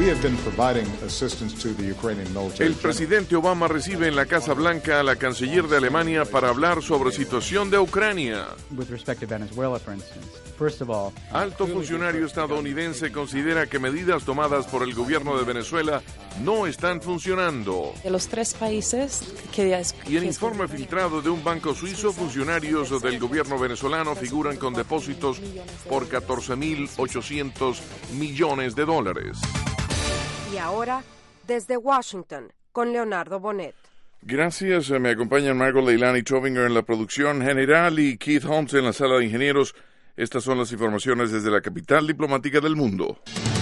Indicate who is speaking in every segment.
Speaker 1: El presidente Obama recibe en la Casa Blanca a la canciller de Alemania para hablar sobre situación de Ucrania. Alto funcionario estadounidense considera que medidas tomadas por el gobierno de Venezuela no están funcionando.
Speaker 2: De los tres países que...
Speaker 1: Y en informe filtrado de un banco suizo, funcionarios del gobierno venezolano figuran con depósitos por $14.800 millones.
Speaker 3: Y ahora, desde Washington, con Leonardo Bonet.
Speaker 1: Gracias, me acompañan Margot Leilani Trovinger en la producción general y Keith Holmes en la sala de ingenieros. Estas son las informaciones desde la capital diplomática del mundo.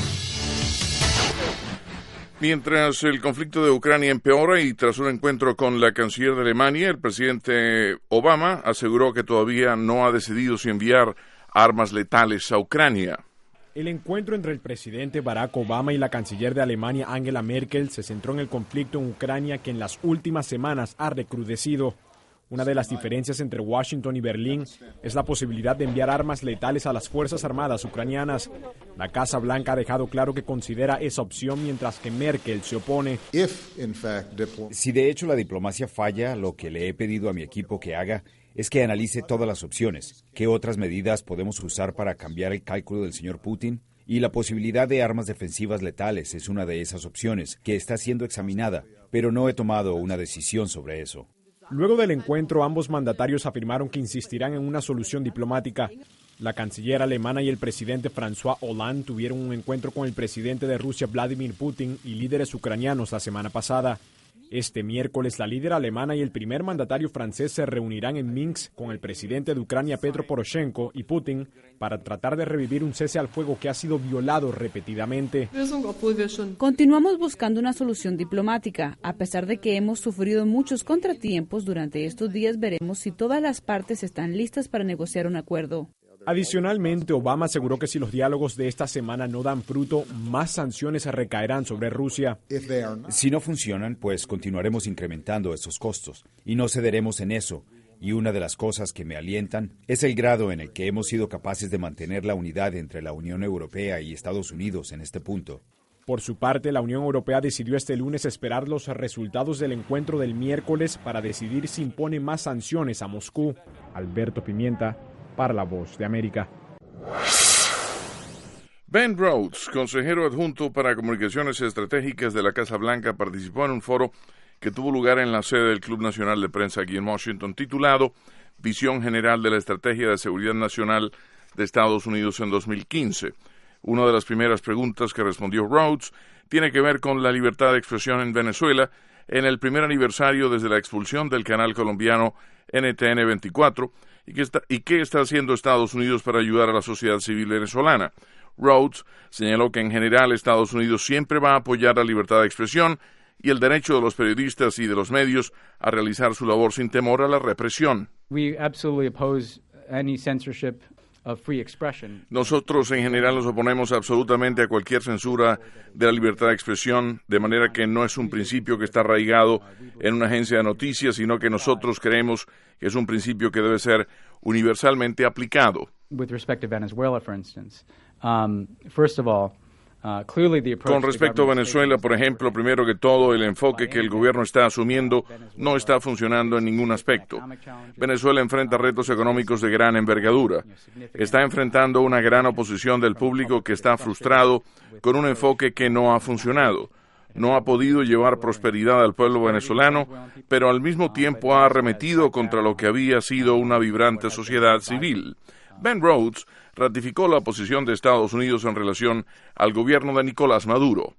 Speaker 1: Mientras el conflicto de Ucrania empeora y tras un encuentro con la canciller de Alemania, el presidente Obama aseguró que todavía no ha decidido si enviar armas letales a Ucrania.
Speaker 4: El encuentro entre el presidente Barack Obama y la canciller de Alemania Angela Merkel se centró en el conflicto en Ucrania que en las últimas semanas ha recrudecido. Una de las diferencias entre Washington y Berlín es la posibilidad de enviar armas letales a las Fuerzas Armadas ucranianas. La Casa Blanca ha dejado claro que considera esa opción mientras que Merkel se opone.
Speaker 5: Si de hecho la diplomacia falla, lo que le he pedido a mi equipo que haga es que analice todas las opciones. ¿Qué otras medidas podemos usar para cambiar el cálculo del señor Putin? Y la posibilidad de armas defensivas letales es una de esas opciones que está siendo examinada, pero no he tomado una decisión sobre eso.
Speaker 4: Luego del encuentro, ambos mandatarios afirmaron que insistirán en una solución diplomática. La canciller alemana y el presidente François Hollande tuvieron un encuentro con el presidente de Rusia, Vladimir Putin, y líderes ucranianos la semana pasada. Este miércoles, la líder alemana y el primer mandatario francés se reunirán en Minsk con el presidente de Ucrania, Petro Poroshenko, y Putin para tratar de revivir un cese al fuego que ha sido violado repetidamente.
Speaker 6: Continuamos buscando una solución diplomática. A pesar de que hemos sufrido muchos contratiempos durante estos días, veremos si todas las partes están listas para negociar un acuerdo.
Speaker 4: Adicionalmente, Obama aseguró que si los diálogos de esta semana no dan fruto, más sanciones recaerán sobre Rusia.
Speaker 5: Si no funcionan, pues continuaremos incrementando esos costos y no cederemos en eso. Y una de las cosas que me alientan es el grado en el que hemos sido capaces de mantener la unidad entre la Unión Europea y Estados Unidos en este punto.
Speaker 4: Por su parte, la Unión Europea decidió este lunes esperar los resultados del encuentro del miércoles para decidir si impone más sanciones a Moscú. Alberto Pimienta, para La Voz de América.
Speaker 1: Ben Rhodes, consejero adjunto para comunicaciones estratégicas de la Casa Blanca, participó en un foro que tuvo lugar en la sede del Club Nacional de Prensa aquí en Washington, titulado Visión General de la Estrategia de Seguridad Nacional de Estados Unidos en 2015. Una de las primeras preguntas que respondió Rhodes tiene que ver con la libertad de expresión en Venezuela en el primer aniversario desde la expulsión del canal colombiano NTN 24 y qué está haciendo Estados Unidos para ayudar a la sociedad civil venezolana. Rhodes señaló que en general Estados Unidos siempre va a apoyar la libertad de expresión y el derecho de los periodistas y de los medios a realizar su labor sin temor a la represión. Nosotros en general nos oponemos absolutamente a cualquier censura de la libertad de expresión, de manera que no es un principio que está arraigado en una agencia de noticias, sino que nosotros creemos que es un principio que debe ser universalmente aplicado. Con respecto a Venezuela, por ejemplo, primero que todo, el enfoque que el gobierno está asumiendo no está funcionando en ningún aspecto. Venezuela enfrenta retos económicos de gran envergadura. Está enfrentando una gran oposición del público que está frustrado con un enfoque que no ha funcionado. No ha podido llevar prosperidad al pueblo venezolano, pero al mismo tiempo ha arremetido contra lo que había sido una vibrante sociedad civil. Ben Rhodes ratificó la posición de Estados Unidos en relación al gobierno de Nicolás Maduro.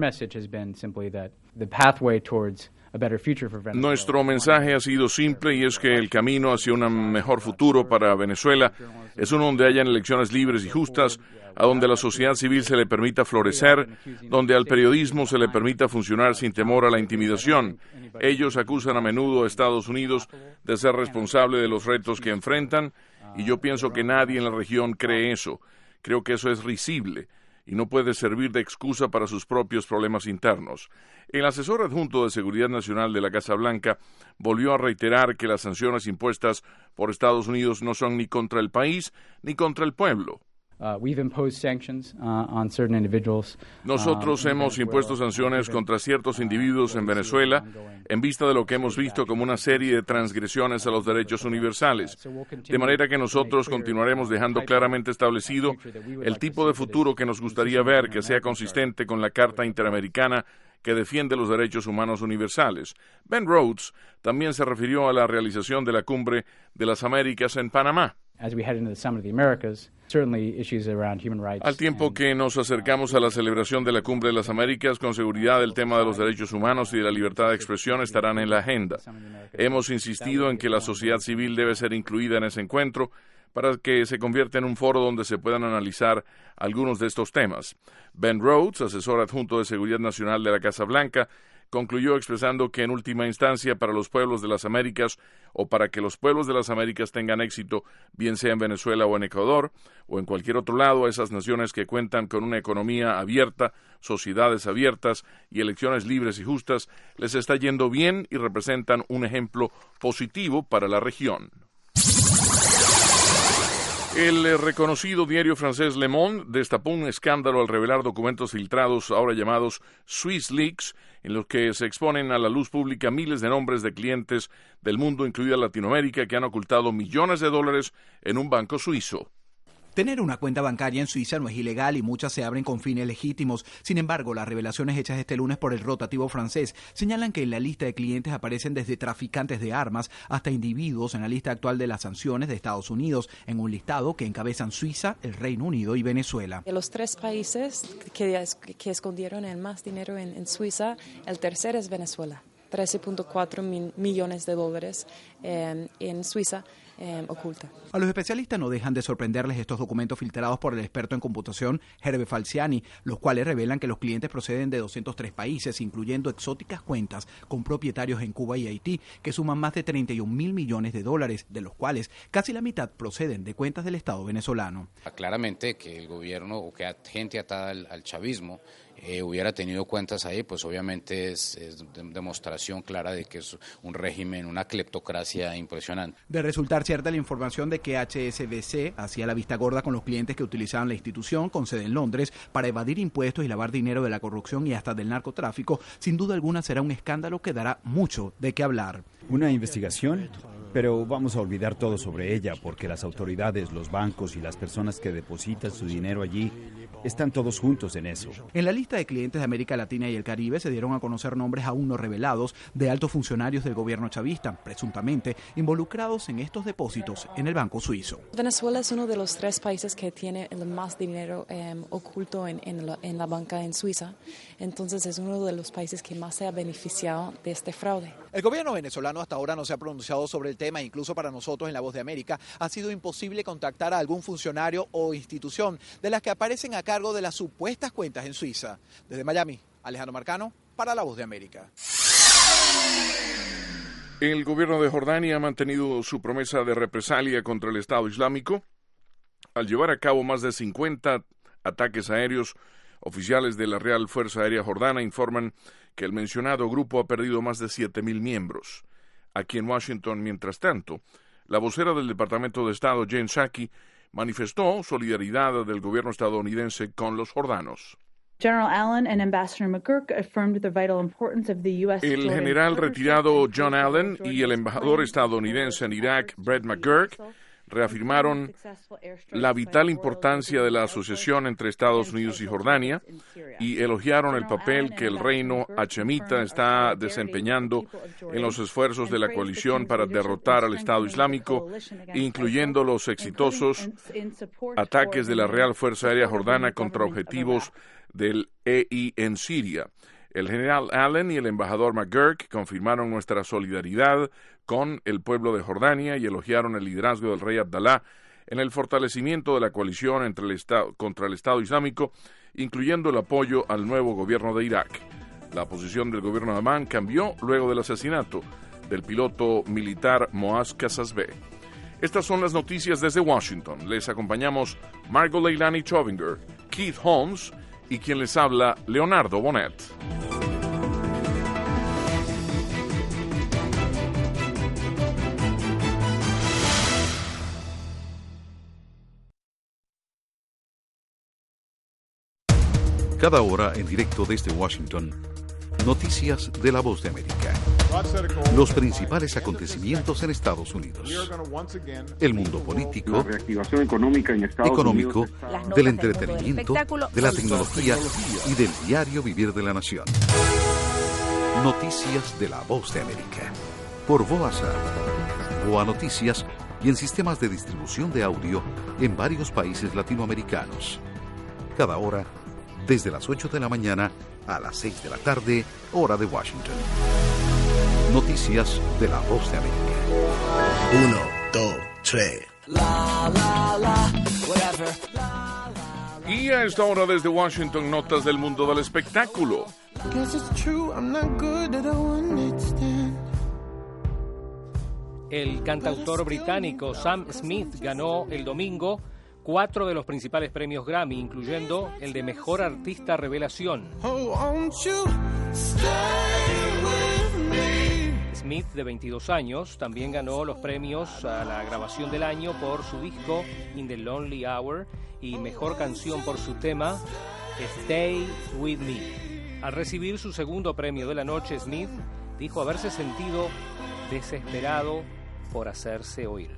Speaker 1: Nuestro mensaje ha sido simple y es que el camino hacia un mejor futuro para Venezuela es uno donde hayan elecciones libres y justas, a donde la sociedad civil se le permita florecer, donde al periodismo se le permita funcionar sin temor a la intimidación. Ellos acusan a menudo a Estados Unidos de ser responsable de los retos que enfrentan, y yo pienso que nadie en la región cree eso. Creo que eso es risible y no puede servir de excusa para sus propios problemas internos. El asesor adjunto de Seguridad Nacional de la Casa Blanca volvió a reiterar que las sanciones impuestas por Estados Unidos no son ni contra el país ni contra el pueblo. Nosotros hemos impuesto sanciones contra ciertos individuos en Venezuela en vista de lo que hemos visto como una serie de transgresiones a los derechos universales. De manera que nosotros continuaremos dejando claramente establecido el tipo de futuro que nos gustaría ver que sea consistente con la Carta Interamericana que defiende los derechos humanos universales. Ben Rhodes también se refirió a la realización de la Cumbre de las Américas en Panamá. Al tiempo que nos acercamos a la celebración de la Cumbre de las Américas, con seguridad el tema de los derechos humanos y de la libertad de expresión estarán en la agenda. Hemos insistido en que la sociedad civil debe ser incluida en ese encuentro para que se convierta en un foro donde se puedan analizar algunos de estos temas. Ben Rhodes, asesor adjunto de Seguridad Nacional de la Casa Blanca, concluyó expresando que en última instancia para los pueblos de las Américas o para que los pueblos de las Américas tengan éxito, bien sea en Venezuela o en Ecuador o en cualquier otro lado, esas naciones que cuentan con una economía abierta, sociedades abiertas y elecciones libres y justas, les está yendo bien y representan un ejemplo positivo para la región. El reconocido diario francés Le Monde destapó un escándalo al revelar documentos filtrados, ahora llamados Swiss Leaks, en los que se exponen a la luz pública miles de nombres de clientes del mundo, incluida Latinoamérica, que han ocultado millones de dólares en un banco suizo.
Speaker 7: Tener una cuenta bancaria en Suiza no es ilegal y muchas se abren con fines legítimos. Sin embargo, las revelaciones hechas este lunes por el rotativo francés señalan que en la lista de clientes aparecen desde traficantes de armas hasta individuos en la lista actual de las sanciones de Estados Unidos, en un listado que encabezan Suiza, el Reino Unido y Venezuela.
Speaker 2: De los tres países que escondieron el más dinero en Suiza, el tercero es Venezuela. 13.4 millones de dólares en Suiza oculta.
Speaker 7: A los especialistas no dejan de sorprenderles estos documentos filtrados por el experto en computación Hervé Falciani, los cuales revelan que los clientes proceden de 203 países, incluyendo exóticas cuentas con propietarios en Cuba y Haití, que suman más de 31 mil millones de dólares, de los cuales casi la mitad proceden de cuentas del Estado venezolano.
Speaker 8: Claramente que el gobierno o que gente atada al chavismo hubiera tenido cuentas ahí, pues obviamente es demostración clara de que es un régimen, una cleptocracia impresionante.
Speaker 7: De resultar cierta la información de que HSBC hacía la vista gorda con los clientes que utilizaban la institución con sede en Londres para evadir impuestos y lavar dinero de la corrupción y hasta del narcotráfico, sin duda alguna será un escándalo que dará mucho de qué hablar.
Speaker 5: Una investigación, pero vamos a olvidar todo sobre ella porque las autoridades, los bancos y las personas que depositan su dinero allí están todos juntos en eso.
Speaker 7: En la lista de clientes de América Latina y el Caribe se dieron a conocer nombres aún no revelados de altos funcionarios del gobierno chavista, presuntamente involucrados en estos depósitos en el banco suizo.
Speaker 2: Venezuela es uno de los tres países que tiene el más dinero oculto en la banca en Suiza, entonces es uno de los países que más se ha beneficiado de este fraude.
Speaker 7: El gobierno venezolano hasta ahora no se ha pronunciado sobre el tema, incluso para nosotros en La Voz de América ha sido imposible contactar a algún funcionario o institución de las que aparecen a cargo de las supuestas cuentas en Suiza. Desde Miami, Alejandro Marcano para La Voz de América.
Speaker 1: El gobierno de Jordania ha mantenido su promesa de represalia contra el Estado Islámico al llevar a cabo más de 50 ataques aéreos. Oficiales de la Real Fuerza Aérea Jordana informan que el mencionado grupo ha perdido más de 7,000 miembros. Aquí en Washington, mientras tanto, la vocera del Departamento de Estado, Jen Psaki, manifestó solidaridad del gobierno estadounidense con los jordanos.
Speaker 6: General Allen and Ambassador McGurk affirmed the vital importance of the U.S.
Speaker 1: El general retirado John Allen y el embajador estadounidense en Irak, Brett McGurk, reafirmaron la vital importancia de la asociación entre Estados Unidos y Jordania y elogiaron el papel que el reino hachemita está desempeñando en los esfuerzos de la coalición para derrotar al Estado Islámico, incluyendo los exitosos ataques de la Real Fuerza Aérea Jordana contra objetivos del EI en Siria. El general Allen y el embajador McGurk confirmaron nuestra solidaridad con el pueblo de Jordania y elogiaron el liderazgo del rey Abdalá en el fortalecimiento de la coalición contra el Estado Islámico, incluyendo el apoyo al nuevo gobierno de Irak. La posición del gobierno de Amán cambió luego del asesinato del piloto militar Moaz Kazazbeh. Estas son las noticias desde Washington. Les acompañamos Margot Leilani Chovinger, Keith Holmes y quien les habla, Leonardo Bonet.
Speaker 9: Cada hora en directo desde Washington, noticias de La Voz de América. Los principales acontecimientos en Estados Unidos. El mundo político,
Speaker 10: la reactivación económica en Estados Unidos,
Speaker 9: del entretenimiento, de la tecnología y del diario vivir de la nación. Noticias de La Voz de América. Por VOA, VOA Noticias y en sistemas de distribución de audio en varios países latinoamericanos. Cada hora, desde las 8 de la mañana a las 6 de la tarde, hora de Washington. Noticias de La Voz de América.
Speaker 11: 1, 2, 3.
Speaker 1: Y a esta hora desde Washington, notas del mundo del espectáculo.
Speaker 12: El cantautor británico Sam Smith ganó el domingo 4 de los principales premios Grammy, incluyendo el de Mejor Artista Revelación. Smith, de 22 años, también ganó los premios a la grabación del año por su disco In the Lonely Hour y Mejor Canción por su tema Stay With Me. Al recibir su segundo premio de la noche, Smith dijo haberse sentido desesperado por hacerse oír.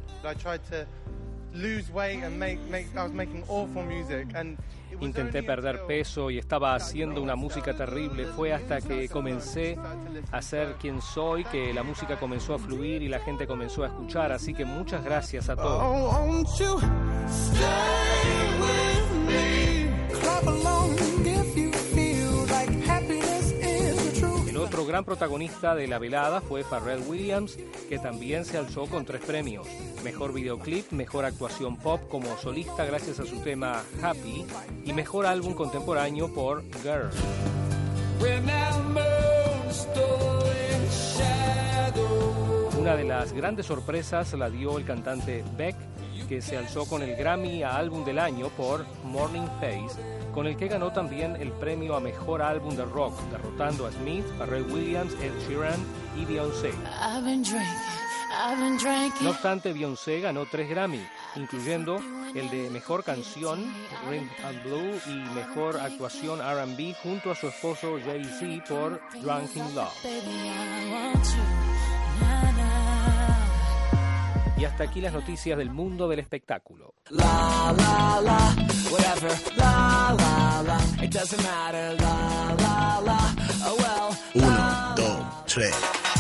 Speaker 12: Intenté perder peso y estaba haciendo una música terrible. Fue hasta que comencé a ser quien soy que la música comenzó a fluir y la gente comenzó a escuchar. Así que muchas gracias a todos. Otro gran protagonista de la velada fue Pharrell Williams, que también se alzó con 3 premios. Mejor videoclip, mejor actuación pop como solista gracias a su tema Happy y mejor álbum contemporáneo por Girl. Una de las grandes sorpresas la dio el cantante Beck, que se alzó con el Grammy a Álbum del Año por Morning Face, con el que ganó también el premio a Mejor Álbum de Rock, derrotando a Smith, Pharrell Williams, Ed Sheeran y Beyoncé. No obstante, Beyoncé ganó 3 Grammy, incluyendo el de Mejor Canción, Rhythm and Blue, y Mejor Actuación R&B, junto a su esposo Jay-Z por Drunk in Love. Y hasta aquí las noticias del mundo del espectáculo.
Speaker 11: 1, 2, 3.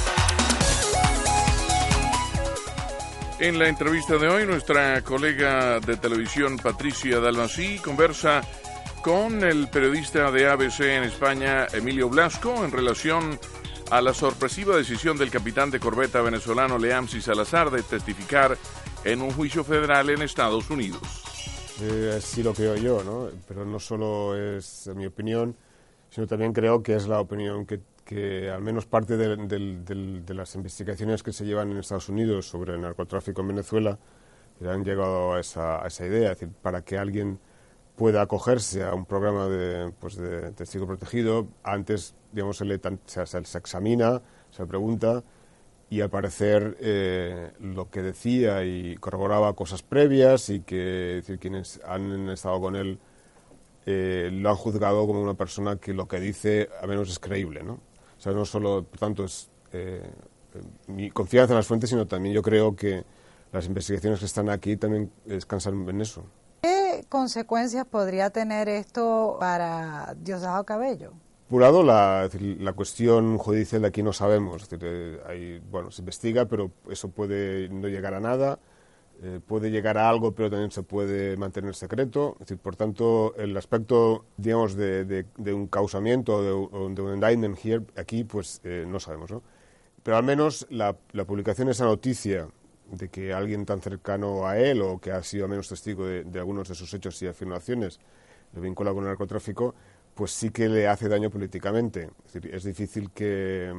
Speaker 1: En la entrevista de hoy, nuestra colega de televisión Patricia Dalmací conversa con el periodista de ABC en España, Emilio Blasco, en relación a la sorpresiva decisión del capitán de corbeta venezolano Leamsi Salazar de testificar en un juicio federal en Estados Unidos.
Speaker 13: Así lo creo yo, ¿no? Pero no solo es mi opinión, sino también creo que es la opinión que al menos parte de las investigaciones que se llevan en Estados Unidos sobre el narcotráfico en Venezuela han llegado a esa idea, es decir, para que alguien pueda acogerse a un programa de testigo protegido, antes, digamos, se examina, se le pregunta, y al parecer lo que decía y corroboraba cosas previas y que, es decir, quienes han estado con él lo han juzgado como una persona que lo que dice al menos es creíble, ¿no? O sea, no solo, por tanto, es mi confianza en las fuentes, sino también yo creo que las investigaciones que están aquí también descansan en eso.
Speaker 14: ¿Qué consecuencias podría tener esto para Diosdado Cabello?
Speaker 13: Por un lado, la cuestión judicial de aquí no sabemos. Es decir, se investiga, pero eso puede no llegar a nada, puede llegar a algo, pero también se puede mantener secreto. Es decir, por tanto, el aspecto, digamos, de un causamiento o de un indictment aquí, pues no sabemos, ¿no? Pero al menos la publicación de esa noticia de que alguien tan cercano a él o que ha sido al menos testigo de algunos de sus hechos y afirmaciones lo vincula con el narcotráfico, pues sí que le hace daño políticamente. Es decir, es difícil que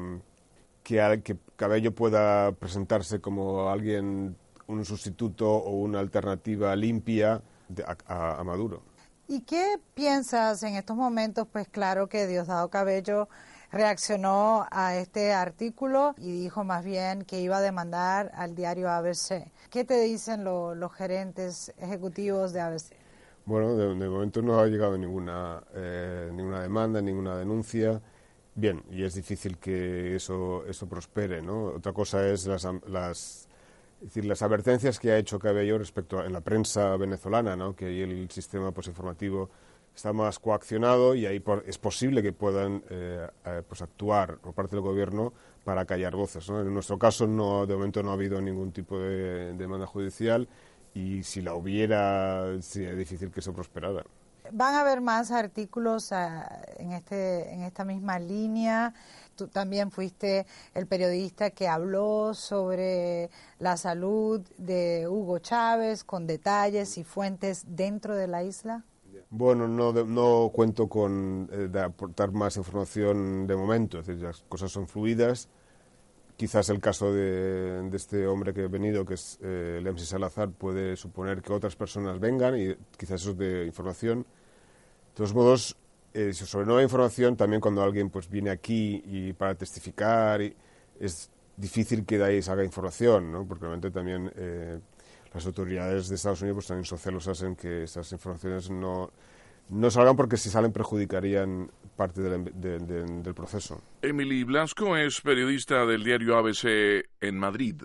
Speaker 13: Cabello pueda presentarse como alguien, un sustituto o una alternativa limpia a Maduro.
Speaker 14: ¿Y qué piensas en estos momentos? Pues claro que Diosdado Cabello reaccionó a este artículo y dijo más bien que iba a demandar al diario ABC. ¿Qué te dicen los gerentes ejecutivos de ABC?
Speaker 13: Bueno, de momento no ha llegado ninguna demanda, ninguna denuncia. Bien, y es difícil que eso prospere, ¿no? Otra cosa es las advertencias que ha hecho Cabello respecto en la prensa venezolana, ¿no? Que ahí el sistema informativo está más coaccionado y ahí es posible que puedan actuar por parte del gobierno para callar voces, ¿no? En nuestro caso de momento no ha habido ningún tipo de demanda judicial y si la hubiera sería difícil que eso prosperara.
Speaker 14: ¿Van a haber más artículos en esta misma línea? Tú también fuiste el periodista que habló sobre la salud de Hugo Chávez con detalles y fuentes dentro de la isla.
Speaker 13: Bueno, no cuento con aportar más información de momento, es decir, las cosas son fluidas. Quizás el caso de este hombre que ha venido, que es Lemsi Salazar, puede suponer que otras personas vengan y quizás eso es de información. De todos modos, sobre nueva información, también cuando alguien viene aquí y para testificar, es difícil que de ahí salga información, ¿no? Porque realmente también las autoridades de Estados Unidos también son celosas en que estas informaciones no salgan porque si salen perjudicarían parte del proceso.
Speaker 1: Emily Blasco es periodista del diario ABC en Madrid.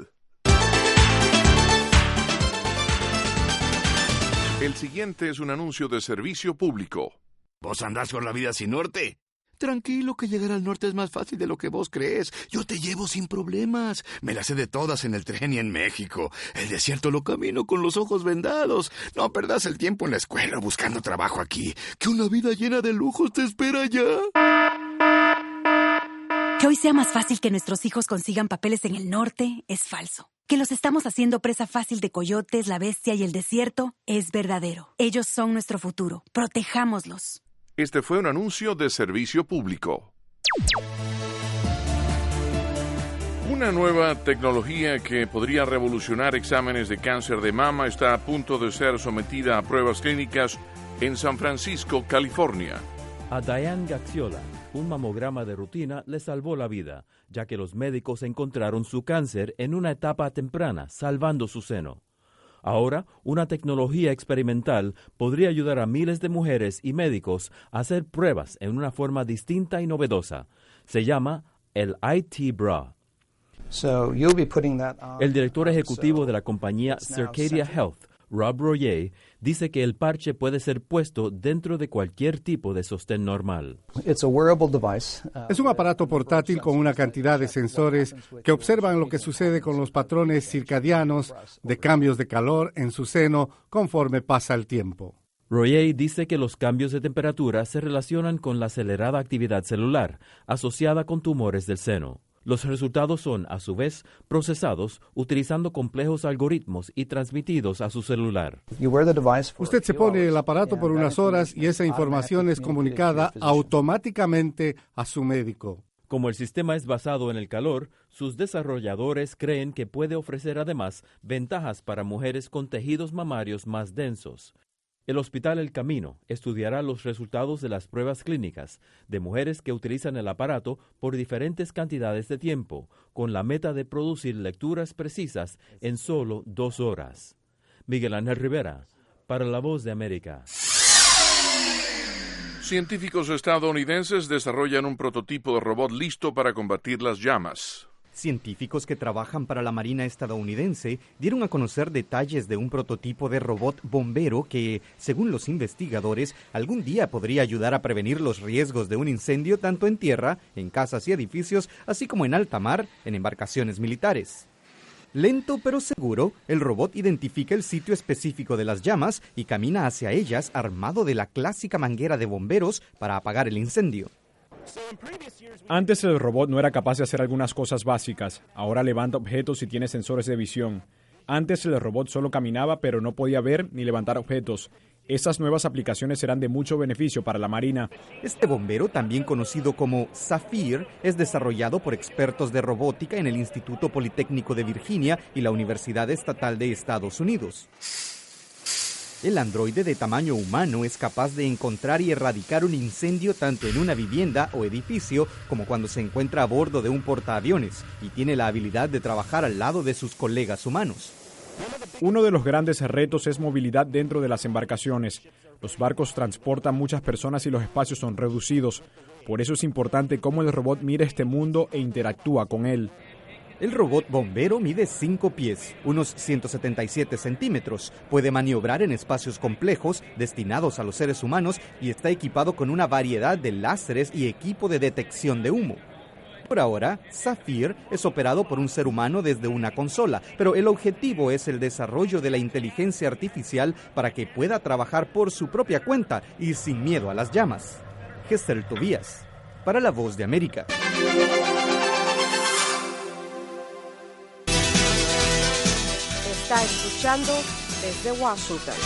Speaker 1: El siguiente es un anuncio de servicio público.
Speaker 11: ¿Vos andás con la vida sin norte?
Speaker 15: Tranquilo, que llegar al norte es más fácil de lo que vos crees. Yo te llevo sin problemas. Me las sé de todas en el tren y en México. El desierto lo camino con los ojos vendados. No perdás el tiempo en la escuela buscando trabajo aquí. Que una vida llena de lujos te espera allá.
Speaker 16: Que hoy sea más fácil que nuestros hijos consigan papeles en el norte es falso. Que los estamos haciendo presa fácil de coyotes, la bestia y el desierto es verdadero. Ellos son nuestro futuro. Protejámoslos.
Speaker 1: Este fue un anuncio de servicio público. Una nueva tecnología que podría revolucionar exámenes de cáncer de mama está a punto de ser sometida a pruebas clínicas en San Francisco, California.
Speaker 17: A Diane Gaxiola, un mamograma de rutina le salvó la vida, ya que los médicos encontraron su cáncer en una etapa temprana, salvando su seno. Ahora, una tecnología experimental podría ayudar a miles de mujeres y médicos a hacer pruebas en una forma distinta y novedosa. Se llama el IT Bra. El director ejecutivo de la compañía Circadia Health, Rob Royer, dice que el parche puede ser puesto dentro de cualquier tipo de sostén normal.
Speaker 18: Es un aparato portátil con una cantidad de sensores que observan lo que sucede con los patrones circadianos de cambios de calor en su seno conforme pasa el tiempo.
Speaker 17: Royer dice que los cambios de temperatura se relacionan con la acelerada actividad celular asociada con tumores del seno. Los resultados son, a su vez, procesados utilizando complejos algoritmos y transmitidos a su celular.
Speaker 18: Usted se pone el aparato por unas horas y esa información es comunicada automáticamente a su médico.
Speaker 17: Como el sistema es basado en el calor, sus desarrolladores creen que puede ofrecer además ventajas para mujeres con tejidos mamarios más densos. El Hospital El Camino estudiará los resultados de las pruebas clínicas de mujeres que utilizan el aparato por diferentes cantidades de tiempo, con la meta de producir lecturas precisas en solo 2 horas. Miguel Ángel Rivera, para La Voz de América.
Speaker 1: Científicos estadounidenses desarrollan un prototipo de robot listo para combatir las llamas.
Speaker 19: Científicos que trabajan para la Marina estadounidense dieron a conocer detalles de un prototipo de robot bombero que, según los investigadores, algún día podría ayudar a prevenir los riesgos de un incendio tanto en tierra, en casas y edificios, así como en alta mar, en embarcaciones militares. Lento pero seguro, el robot identifica el sitio específico de las llamas y camina hacia ellas armado de la clásica manguera de bomberos para apagar el incendio.
Speaker 4: Antes el robot no era capaz de hacer algunas cosas básicas. Ahora levanta objetos y tiene sensores de visión. Antes el robot solo caminaba pero no podía ver ni levantar objetos. Estas nuevas aplicaciones serán de mucho beneficio para la Marina.
Speaker 19: Este bombero, también conocido como Zafir, es desarrollado por expertos de robótica en el Instituto Politécnico de Virginia y la Universidad Estatal de Estados Unidos. El androide de tamaño humano es capaz de encontrar y erradicar un incendio tanto en una vivienda o edificio como cuando se encuentra a bordo de un portaaviones y tiene la habilidad de trabajar al lado de sus colegas humanos.
Speaker 4: Uno de los grandes retos es movilidad dentro de las embarcaciones. Los barcos transportan muchas personas y los espacios son reducidos. Por eso es importante cómo el robot mira este mundo e interactúa con él.
Speaker 19: El robot bombero mide 5 pies, unos 177 centímetros, puede maniobrar en espacios complejos destinados a los seres humanos y está equipado con una variedad de láseres y equipo de detección de humo. Por ahora, Zafir es operado por un ser humano desde una consola, pero el objetivo es el desarrollo de la inteligencia artificial para que pueda trabajar por su propia cuenta y sin miedo a las llamas. Hester Tobías, para La Voz de América.
Speaker 3: Está escuchando desde Washington.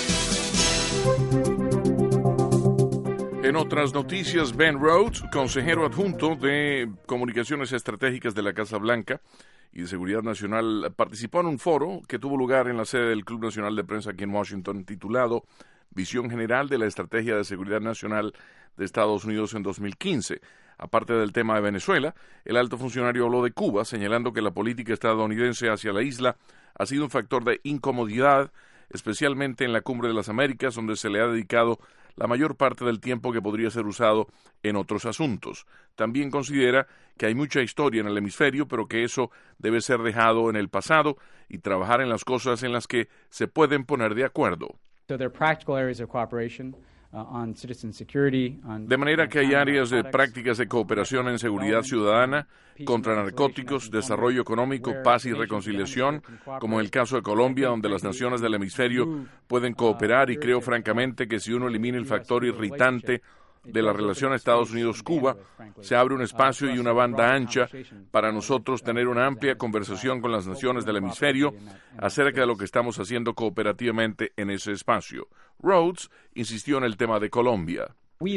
Speaker 1: En otras noticias, Ben Rhodes, consejero adjunto de Comunicaciones Estratégicas de la Casa Blanca y de Seguridad Nacional, participó en un foro que tuvo lugar en la sede del Club Nacional de Prensa aquí en Washington, titulado Visión General de la Estrategia de Seguridad Nacional de Estados Unidos en 2015. Aparte del tema de Venezuela, el alto funcionario habló de Cuba, señalando que la política estadounidense hacia la isla ha sido un factor de incomodidad, especialmente en la Cumbre de las Américas, donde se le ha dedicado la mayor parte del tiempo que podría ser usado en otros asuntos. También considera que hay mucha historia en el hemisferio, pero que eso debe ser dejado en el pasado y trabajar en las cosas en las que se pueden poner de acuerdo. De manera que hay áreas de prácticas de cooperación en seguridad ciudadana, contra narcóticos, desarrollo económico, paz y reconciliación, como en el caso de Colombia, donde las naciones del hemisferio pueden cooperar, y creo francamente que si uno elimina el factor irritante de la relación Estados Unidos-Cuba, se abre un espacio y una banda ancha para nosotros tener una amplia conversación con las naciones del hemisferio acerca de lo que estamos haciendo cooperativamente en ese espacio. Rhodes insistió en el tema de Colombia.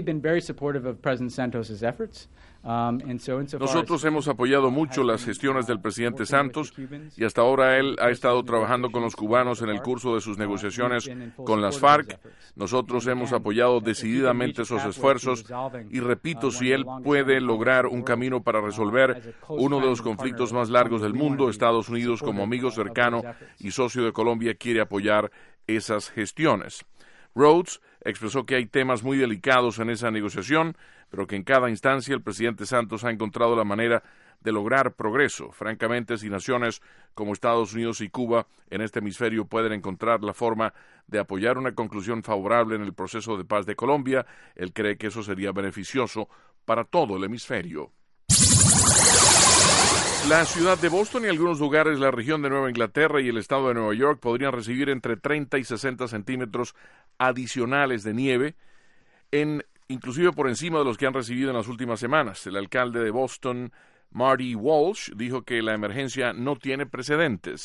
Speaker 1: Nosotros hemos apoyado mucho las gestiones del presidente Santos y hasta ahora él ha estado trabajando con los cubanos en el curso de sus negociaciones con las FARC. Nosotros hemos apoyado decididamente esos esfuerzos y repito, si él puede lograr un camino para resolver uno de los conflictos más largos del mundo, Estados Unidos, como amigo cercano y socio de Colombia, quiere apoyar esas gestiones. Rhodes expresó que hay temas muy delicados en esa negociación, pero que en cada instancia el presidente Santos ha encontrado la manera de lograr progreso. Francamente, si naciones como Estados Unidos y Cuba en este hemisferio pueden encontrar la forma de apoyar una conclusión favorable en el proceso de paz de Colombia, él cree que eso sería beneficioso para todo el hemisferio. La ciudad de Boston y algunos lugares de la región de Nueva Inglaterra y el estado de Nueva York podrían recibir entre 30 y 60 centímetros adicionales de nieve, inclusive por encima de los que han recibido en las últimas semanas. El alcalde de Boston, Marty Walsh, dijo que la emergencia no tiene precedentes.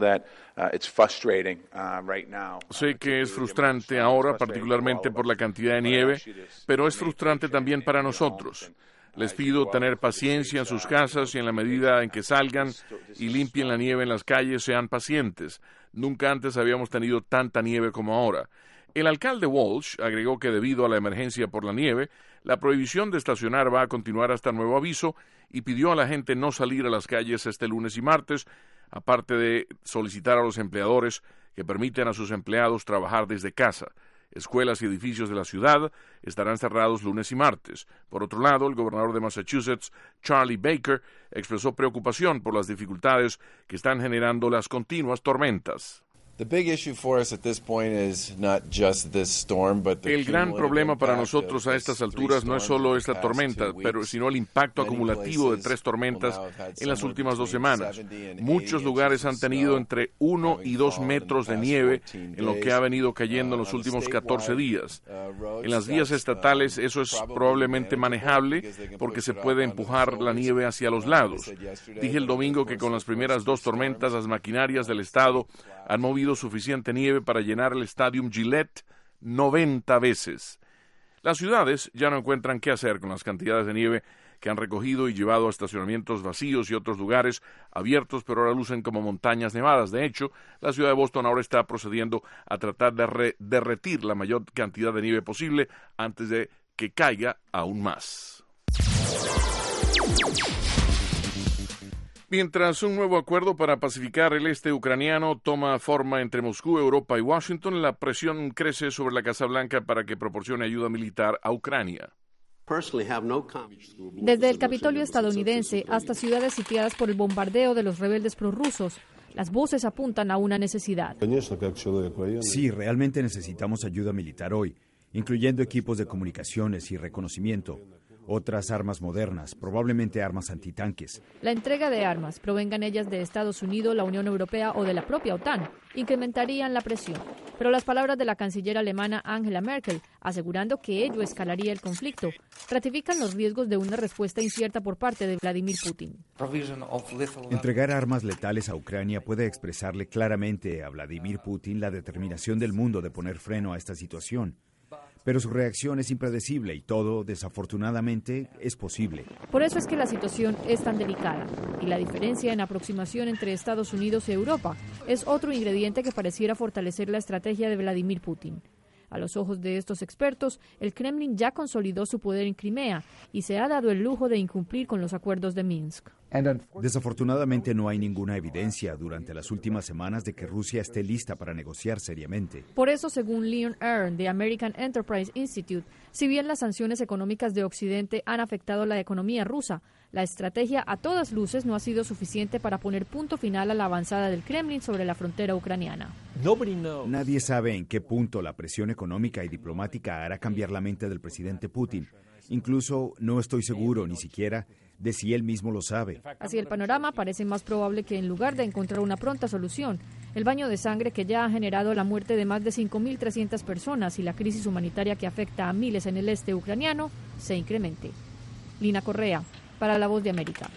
Speaker 1: Sé que es frustrante ahora, particularmente por la cantidad de nieve, pero es frustrante también para nosotros. Les pido tener paciencia en sus casas y en la medida en que salgan y limpien la nieve en las calles, sean pacientes. Nunca antes habíamos tenido tanta nieve como ahora. El alcalde Walsh agregó que debido a la emergencia por la nieve, la prohibición de estacionar va a continuar hasta nuevo aviso y pidió a la gente no salir a las calles este lunes y martes, aparte de solicitar a los empleadores que permitan a sus empleados trabajar desde casa. Escuelas y edificios de la ciudad estarán cerrados lunes y martes. Por otro lado, el gobernador de Massachusetts, Charlie Baker, expresó preocupación por las dificultades que están generando las continuas tormentas. El gran problema para nosotros a estas alturas no es solo esta tormenta, sino el impacto acumulativo de 3 tormentas en las últimas 2 semanas. Muchos lugares han tenido entre 1 y 2 metros de nieve en lo que ha venido cayendo en los últimos 14 días. En las vías estatales eso es probablemente manejable porque se puede empujar la nieve hacia los lados. Dije el domingo que con las primeras 2 tormentas las maquinarias del estado han movido suficiente nieve para llenar el Stadium Gillette 90 veces. Las ciudades ya no encuentran qué hacer con las cantidades de nieve que han recogido y llevado a estacionamientos vacíos y otros lugares abiertos, pero ahora lucen como montañas nevadas. De hecho, la ciudad de Boston ahora está procediendo a tratar de derretir la mayor cantidad de nieve posible antes de que caiga aún más. Mientras un nuevo acuerdo para pacificar el este ucraniano toma forma entre Moscú, Europa y Washington, la presión crece sobre la Casa Blanca para que proporcione ayuda militar a Ucrania.
Speaker 20: Desde el Capitolio estadounidense hasta ciudades sitiadas por el bombardeo de los rebeldes prorrusos, las voces apuntan a una necesidad.
Speaker 5: Sí, realmente necesitamos ayuda militar hoy, incluyendo equipos de comunicaciones y reconocimiento, otras armas modernas, probablemente armas antitanques.
Speaker 20: La entrega de armas, provengan ellas de Estados Unidos, la Unión Europea o de la propia OTAN, incrementarían la presión. Pero las palabras de la canciller alemana Angela Merkel, asegurando que ello escalaría el conflicto, ratifican los riesgos de una respuesta incierta por parte de Vladimir Putin.
Speaker 5: Entregar armas letales a Ucrania puede expresarle claramente a Vladimir Putin la determinación del mundo de poner freno a esta situación. Pero su reacción es impredecible y todo, desafortunadamente, es posible.
Speaker 20: Por eso es que la situación es tan delicada. Y la diferencia en aproximación entre Estados Unidos y Europa es otro ingrediente que pareciera fortalecer la estrategia de Vladimir Putin. A los ojos de estos expertos, el Kremlin ya consolidó su poder en Crimea y se ha dado el lujo de incumplir con los acuerdos de Minsk.
Speaker 5: Desafortunadamente no hay ninguna evidencia durante las últimas semanas de que Rusia esté lista para negociar seriamente.
Speaker 20: Por eso, según Leon Aaron de American Enterprise Institute, si bien las sanciones económicas de Occidente han afectado la economía rusa, la estrategia a todas luces no ha sido suficiente para poner punto final a la avanzada del Kremlin sobre la frontera ucraniana.
Speaker 5: Nadie sabe en qué punto la presión económica y diplomática hará cambiar la mente del presidente Putin. Incluso no estoy seguro ni siquiera de si él mismo lo sabe.
Speaker 20: Así el panorama parece más probable que en lugar de encontrar una pronta solución, el baño de sangre que ya ha generado la muerte de más de 5.300 personas y la crisis humanitaria que afecta a miles en el este ucraniano se incremente. Lina Correa, para La Voz de América.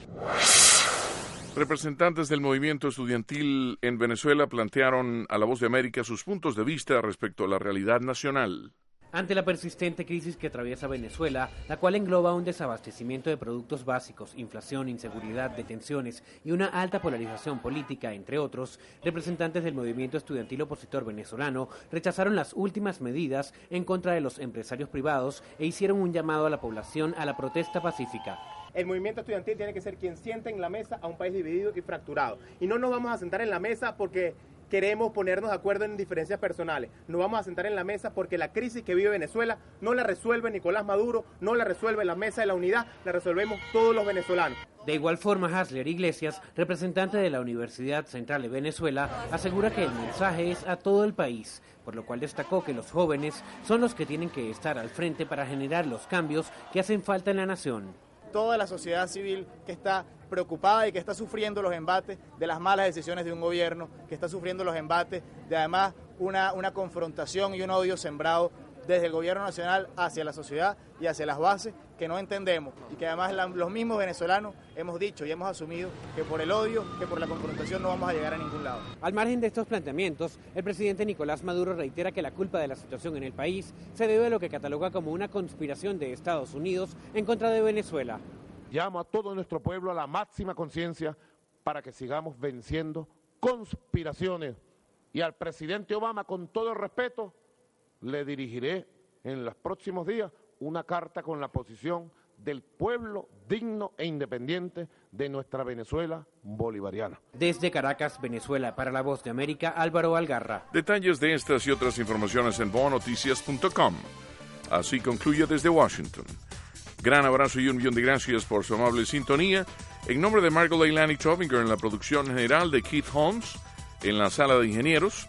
Speaker 1: Representantes del movimiento estudiantil en Venezuela plantearon a La Voz de América sus puntos de vista respecto a la realidad nacional.
Speaker 12: Ante la persistente crisis que atraviesa Venezuela, la cual engloba un desabastecimiento de productos básicos, inflación, inseguridad, detenciones y una alta polarización política, entre otros, representantes del movimiento estudiantil opositor venezolano rechazaron las últimas medidas en contra de los empresarios privados e hicieron un llamado a la población a la protesta pacífica.
Speaker 21: El movimiento estudiantil tiene que ser quien sienta en la mesa a un país dividido y fracturado. Y no nos vamos a sentar en la mesa porque queremos ponernos de acuerdo en diferencias personales. Nos vamos a sentar en la mesa porque la crisis que vive Venezuela no la resuelve Nicolás Maduro, no la resuelve la Mesa de la Unidad, la resolvemos todos los venezolanos.
Speaker 12: De igual forma, Hasler Iglesias, representante de la Universidad Central de Venezuela, asegura que el mensaje es a todo el país, por lo cual destacó que los jóvenes son los que tienen que estar al frente para generar los cambios que hacen falta en la nación.
Speaker 21: Toda la sociedad civil que está preocupada y que está sufriendo los embates de las malas decisiones de un gobierno, que está sufriendo los embates de además una confrontación y un odio sembrado desde el gobierno nacional hacia la sociedad y hacia las bases que no entendemos y que además los mismos venezolanos hemos dicho y hemos asumido que por el odio, que por la confrontación no vamos a llegar a ningún lado.
Speaker 12: Al margen de estos planteamientos, el presidente Nicolás Maduro reitera que la culpa de la situación en el país se debe a lo que cataloga como una conspiración de Estados Unidos en contra de Venezuela.
Speaker 22: Llamo a todo nuestro pueblo a la máxima conciencia para que sigamos venciendo conspiraciones y al presidente Obama, con todo el respeto, le dirigiré en los próximos días una carta con la posición del pueblo digno e independiente de nuestra Venezuela bolivariana.
Speaker 12: Desde Caracas, Venezuela, para La Voz de América, Álvaro Algarra.
Speaker 1: Detalles de estas y otras informaciones en voanoticias.com. Así concluye desde Washington. Gran abrazo y un millón de gracias por su amable sintonía. En nombre de Margot Leilani Trovinger en la producción general, de Keith Holmes en la sala de ingenieros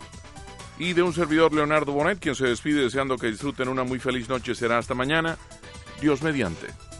Speaker 1: y de un servidor, Leonardo Bonet, quien se despide deseando que disfruten una muy feliz noche. Será hasta mañana, Dios mediante.